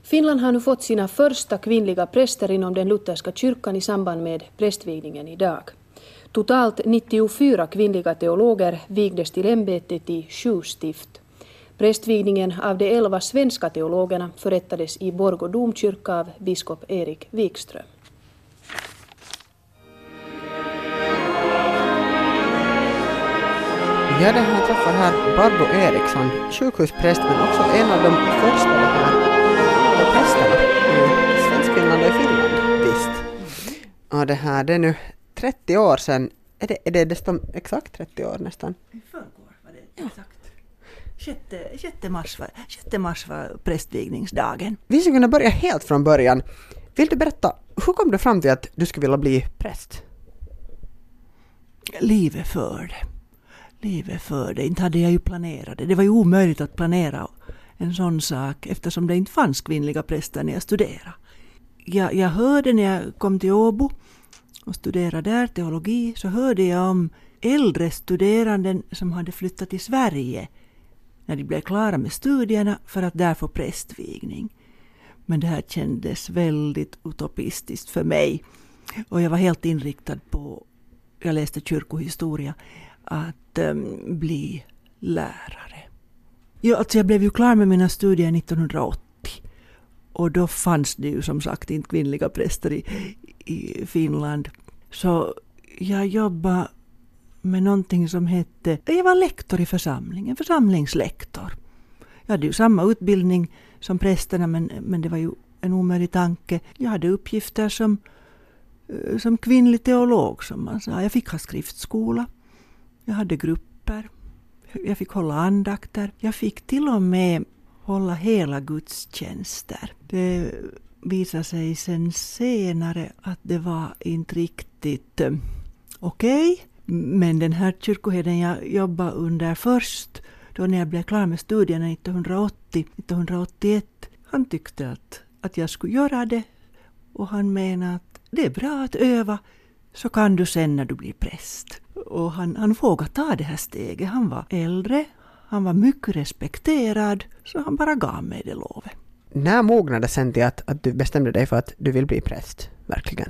Finland har nu fått sina första kvinnliga präster inom den lutherska kyrkan i samband med prästvigningen idag. Totalt 94 kvinnliga teologer vigdes till ämbetet i 7 stift. Prästvigningen av de 11 svenska teologerna förrättades i Borgå domkyrka av biskop Erik Wikström. Ja, det här träffar här Barbro Eriksson, sjukhuspräst, men också en av de första prästerna i Svenskfinland och i Finland, visst. Och det är nu 30 år sedan, är det dessutom exakt 30 år nästan? I förrgår var det exakt. 6 mars var prästvigningsdagen. Vi ska kunna börja helt från början. Vill du berätta, hur kom du fram till att du skulle vilja bli präst? Livet för det. Inte hade jag ju planerat det. Det var ju omöjligt att planera en sån sak eftersom det inte fanns kvinnliga präster när jag studerade. Jag hörde när jag kom till Åbo och studerade där teologi, så hörde jag om äldre studeranden som hade flyttat till Sverige när de blev klara med studierna för att där få prästvigning. Men det här kändes väldigt utopistiskt för mig. Och jag var helt inriktad på, jag läste kyrkohistoria, att bli lärare. Jag blev ju klar med mina studier 1980. Och då fanns det ju som sagt inte kvinnliga präster i Finland. Så jag jobbade med någonting som hette, jag var lektor i församlingen, församlingslektor. Jag hade ju samma utbildning som prästerna, men det var ju en omöjlig tanke. Jag hade uppgifter som kvinnlig teolog, som man sa. Jag fick ha skriftskola. Jag hade grupper. Jag fick hålla andakter. Jag fick till och med hålla hela gudstjänster. Det visade sig sen senare att det var inte riktigt okej. Men den här kyrkoherden jag jobbade under först, då när jag blev klar med studierna 1980-1981, han tyckte att jag skulle göra det. Och han menade att det är bra att öva, så kan du sen när du blir präst. Och han vågade ta det här steget. Han var äldre, han var mycket respekterad, så han bara gav mig det lovet. När mognade sen till att du bestämde dig för att du vill bli präst, verkligen?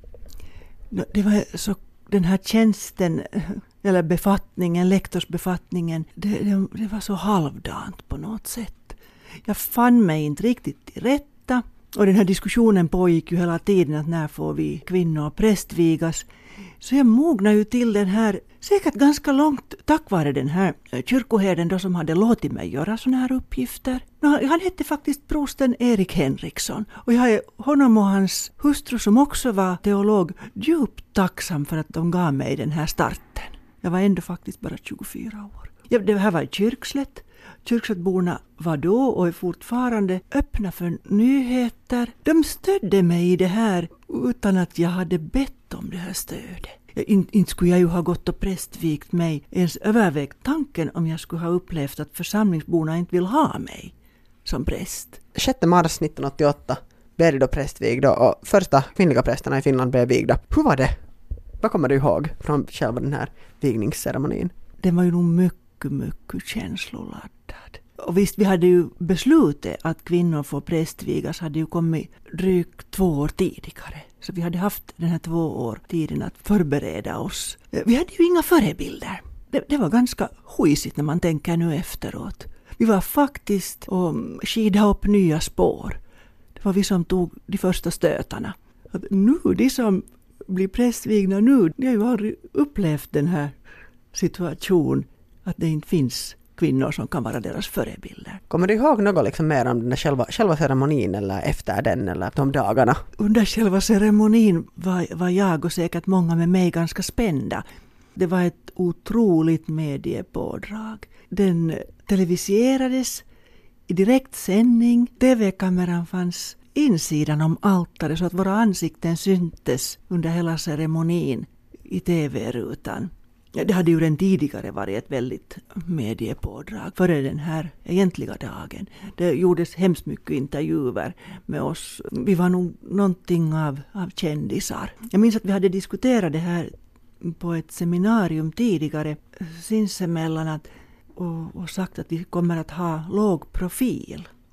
Det var så, den här tjänsten, eller befattningen, lektorsbefattningen, det var så halvdant på något sätt. Jag fann mig inte riktigt till rätta. Och den här diskussionen pågick ju hela tiden, att när får vi kvinnor prästvigas. Så jag mognade ju till den här, säkert ganska långt tack vare den här kyrkoherden då, som hade låtit mig göra såna här uppgifter. Han hette faktiskt prosten Erik Henriksson. Och jag är honom och hans hustru, som också var teolog, djupt tacksam för att de gav mig den här starten. Jag var ändå faktiskt bara 24 år. Det här var i Kyrkslätt. Kyrkslättborna var då och är fortfarande öppna för nyheter. De stödde mig i det här utan att jag hade bett om det här stödet. Inte skulle jag ju ha gått och prästvigt mig, ens övervägt tanken om jag skulle ha upplevt att församlingsborna inte vill ha mig som präst. 6 mars 1988 blev det då prästvigda, och första kvinnliga prästerna i Finland blev vigda. Hur var det? Vad kommer du ihåg från själva den här vigningsceremonin? Det var ju nog mycket känsloladdad. Och visst, vi hade ju beslutat att kvinnor får prästvigas, hade ju kommit drygt 2 år tidigare. Så vi hade haft den här 2 år tiden att förbereda oss. Vi hade ju inga förebilder. Det var ganska skitsigt när man tänker nu efteråt. Vi var faktiskt och skida upp nya spår. Det var vi som tog de första stötarna. Att nu, de som blir prästvigna nu, de har ju aldrig upplevt den här situationen att det inte finns kvinnor som kan vara deras förebilder. Kommer du ihåg något mer om den här själva ceremonin, eller efter den, eller de dagarna? Under själva ceremonin var jag och säkert många med mig ganska spända. Det var ett otroligt mediepådrag. Den televiserades i direktsändning. TV-kameran fanns insidan om altaret så att våra ansikten syntes under hela ceremonin i TV-rutan. Det hade ju den tidigare varit ett väldigt mediepådrag före den här egentliga dagen. Det gjordes hemskt mycket intervjuer med oss. Vi var nog någonting av kändisar. Jag minns att vi hade diskuterat det här på ett seminarium tidigare sinsemellan och sagt att vi kommer att ha låg profil.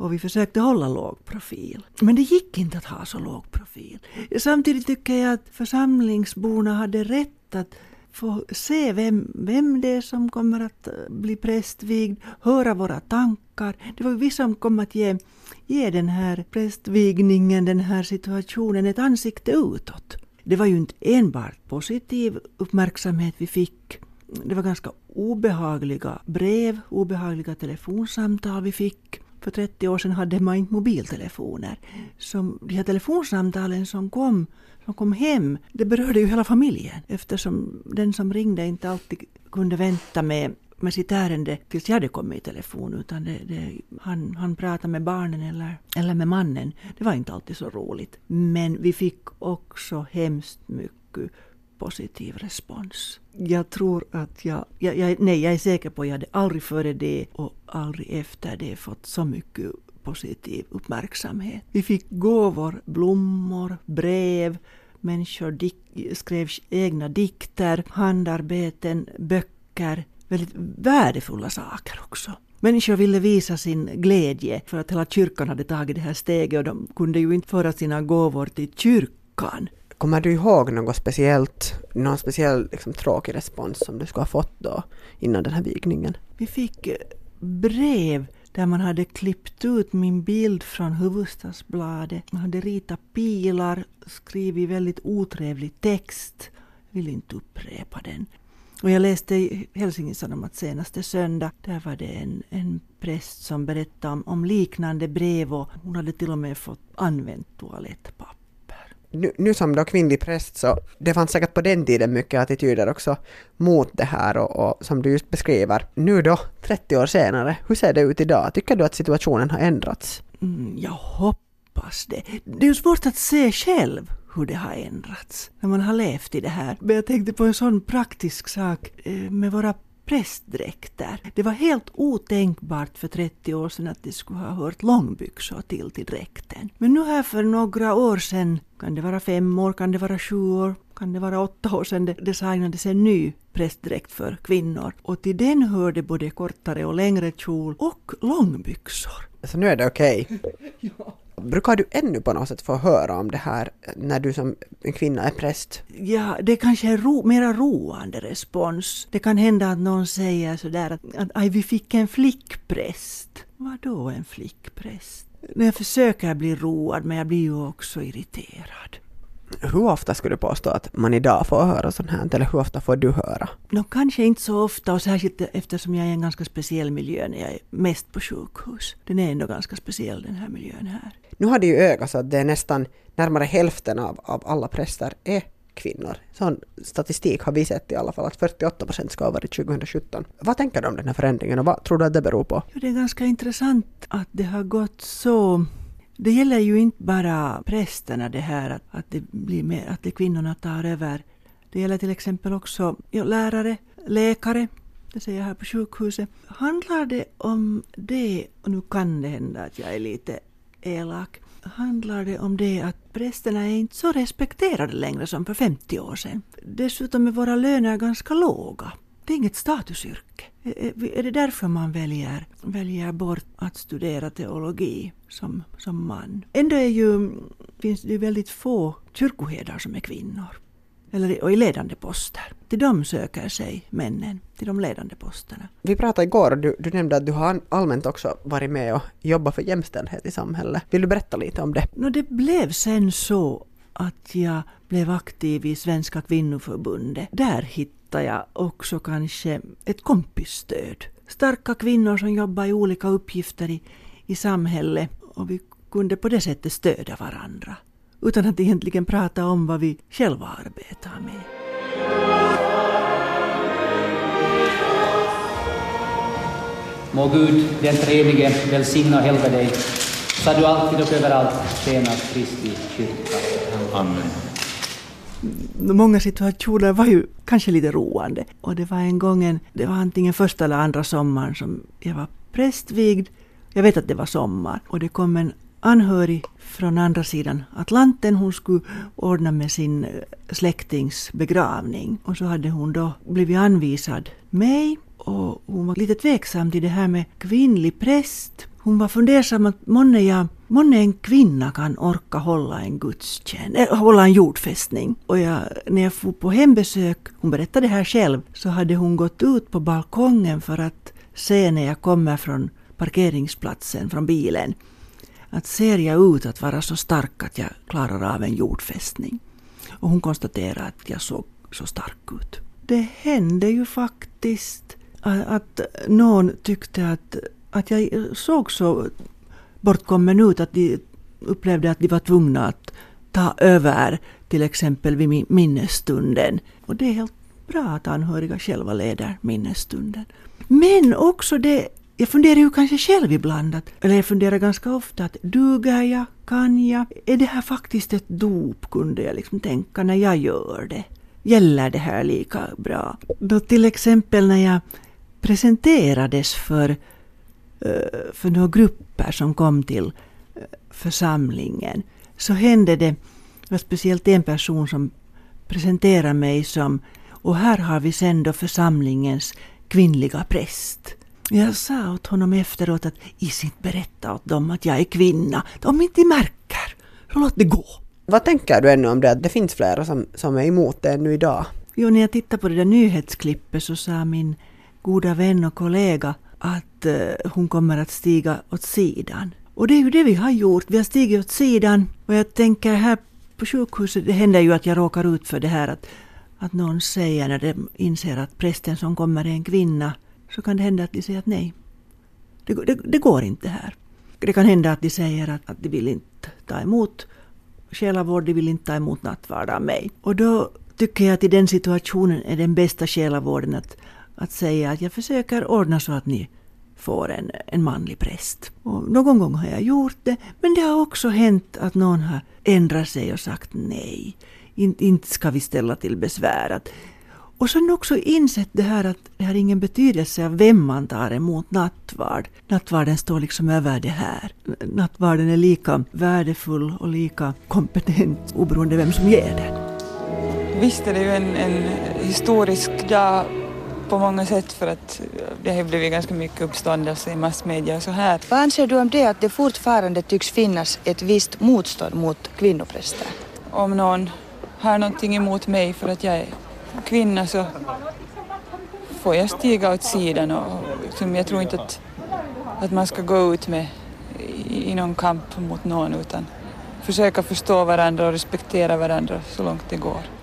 och vi försökte hålla låg profil. Men det gick inte att ha så låg profil. Samtidigt tycker jag att församlingsborna hade rätt att få se vem det är som kommer att bli prästvigd, höra våra tankar. Det var vi som kom att ge den här prästvigningen, den här situationen ett ansikte utåt. Det var ju inte enbart positiv uppmärksamhet vi fick. Det var ganska obehagliga brev, obehagliga telefonsamtal vi fick. För 30 år sedan hade man inte mobiltelefoner. Så de här telefonsamtalen som kom hem, det berörde ju hela familjen. Eftersom den som ringde inte alltid kunde vänta med sitt ärende tills jag hade kommit i telefon. Utan han pratade med barnen eller med mannen. Det var inte alltid så roligt. Men vi fick också hemskt mycket positiv respons. Jag tror att jag är säker på att jag hade aldrig före det och aldrig efter det fått så mycket positiv uppmärksamhet. Vi fick gåvor, blommor, brev, människor skrev egna dikter, handarbeten, böcker, väldigt värdefulla saker också. Människor ville visa sin glädje för att hela kyrkan hade tagit det här steget och de kunde ju inte föra sina gåvor till kyrkan. Kommer du ihåg någon speciell liksom, tråkig respons som du skulle ha fått då innan den här vigningen? Vi fick brev där man hade klippt ut min bild från Hufvudstadsbladet. Man hade ritat pilar, skrivit väldigt otrevlig text. Jag vill inte upprepa den. Och jag läste i Helsingin Sanomat senaste söndag. Där var det en präst som berättade om liknande brev och hon hade till och med fått använt toalettpapper. Nu som då kvinnlig präst så det fanns säkert på den tiden mycket attityder också mot det här och som du just beskriver. Nu då, 30 år senare, hur ser det ut idag? Tycker du att situationen har ändrats? Jag hoppas det. Det är ju svårt att se själv hur det har ändrats när man har levt i det här. Men jag tänkte på en sån praktisk sak med våra prästdräkter. Det var helt otänkbart för 30 år sedan att det skulle ha hört långbyxor till dräkten. Men nu här för några år sedan, kan det vara 5 år, kan det vara 7 år, kan det vara 8 år sedan, det designades en ny prästdräkt för kvinnor. Och till den hörde både kortare och längre kjol och långbyxor. Så nu är det okej? Ja. Brukar du ännu på något sätt få höra om det här när du som en kvinna är präst? Ja, det kanske är mera roande respons. Det kan hända att någon säger sådär att vi fick en flickpräst. Vadå en flickpräst? När jag försöker bli road, men jag blir ju också irriterad. Hur ofta skulle du påstå att man idag får höra sånt här? Eller hur ofta får du höra? Kanske inte så ofta, och särskilt eftersom jag är i en ganska speciell miljö när jag är mest på sjukhus. Den är ändå ganska speciell, den här miljön här. Nu har det ju ökat så att det är nästan närmare hälften av alla präster är kvinnor. Sån statistik har vi sett i alla fall att 48% ska ha varit 2017. Vad tänker du om den här förändringen och vad tror du att det beror på? Jo, det är ganska intressant att det har gått så. Det gäller ju inte bara prästerna det här att det blir mer, att det kvinnorna tar över. Det gäller till exempel också lärare, läkare, det säger jag här på sjukhuset. Handlar det om det, och nu kan det hända att jag är lite elak, handlar det om det att prästerna är inte så respekterade längre som för 50 år sedan. Dessutom är våra löner ganska låga. Det är inget statusyrke. Är det därför man väljer bort att studera teologi som man? Ändå finns det väldigt få kyrkoherdar som är kvinnor. Och i ledande poster. Till dem söker sig männen, till de ledande posterna. Vi pratade igår och du nämnde att du har allmänt också varit med och jobbat för jämställdhet i samhället. Vill du berätta lite om det? Det blev sen så att jag blev aktiv i Svenska kvinnoförbundet. Där hittade jag också kanske ett kompisstöd. Starka kvinnor som jobbar i olika uppgifter i samhället, och vi kunde på det sättet stödja varandra. Utan att egentligen prata om vad vi själva arbetar med. Må Gud, den treenige, välsigna och helga dig, så du alltid och överallt tjänar Kristi kyrka. Amen. Många situationer var ju kanske lite roande. Och det var en gång, det var antingen första eller andra sommaren som jag var prästvigd. Jag vet att det var sommar. Och det kom en anhörig från andra sidan Atlanten. Hon skulle ordna med sin släktings begravning. Och så hade hon då blivit anvisad mig Och hon var lite tveksam till det här med kvinnlig präst. Hon var fundersam att månne en kvinna kan orka hålla en gudstjänst, hålla en jordfästning. Och när jag får på hembesök, hon berättade det här själv, så hade hon gått ut på balkongen för att se när jag kommer från parkeringsplatsen, från bilen. Att ser jag ut att vara så stark att jag klarar av en jordfästning. Och hon konstaterade att jag såg så stark ut. Det hände ju faktiskt att någon tyckte att jag såg så bortkommen ut att de upplevde att de var tvungna att ta över till exempel vid minnesstunden. Och det är helt bra att anhöriga själva leder minnesstunden. Men också det, jag funderar ju kanske själv ibland, eller jag funderar ganska ofta att duger jag, kan jag? Är det här faktiskt ett dop, kunde jag liksom tänka när jag gör det? Gäller det här lika bra? Då till exempel när jag presenterades för några grupper som kom till församlingen, så hände det, speciellt en person som presenterade mig som, och här har vi sen då församlingens kvinnliga präst. Jag sa åt honom efteråt att inte berätta åt dem att jag är kvinna. De inte märker. Så låt det gå. Vad tänker du ännu om det? Att det finns flera som är emot det ännu idag? Jo, när jag tittade på det där nyhetsklippet så sa min goda vän och kollega att hon kommer att stiga åt sidan. Och det är ju det vi har gjort. Vi har stigit åt sidan. Och jag tänker här på sjukhuset, det händer ju att jag råkar ut för det här att någon säger när de inser att prästen som kommer är en kvinna, så kan det hända att de säger att nej, det går inte här. Det kan hända att de säger att de vill inte ta emot själavård, de vill inte ta emot nattvard av mig. Och då tycker jag att i den situationen är den bästa själavården att säga att jag försöker ordna så att ni får en manlig präst. Och någon gång har jag gjort det, men det har också hänt att någon har ändrat sig och sagt nej, inte ska vi ställa till besvärat. Och sen också insett det här att det har ingen betydelse av vem man tar emot nattvard. Nattvarden står liksom över det här. Nattvarden är lika värdefull och lika kompetent oberoende vem som ger den. Visst är det ju en historisk dag på många sätt, för att det har blivit ganska mycket uppståndelse i massmedia och så här. Vad anser du om det att det fortfarande tycks finnas ett visst motstånd mot kvinnopräster? Om någon har någonting emot mig för att jag är kvinna, så får jag stiga åt sidan. Och jag tror inte att man ska gå ut med i någon kamp mot någon, utan försöka förstå varandra och respektera varandra så långt det går.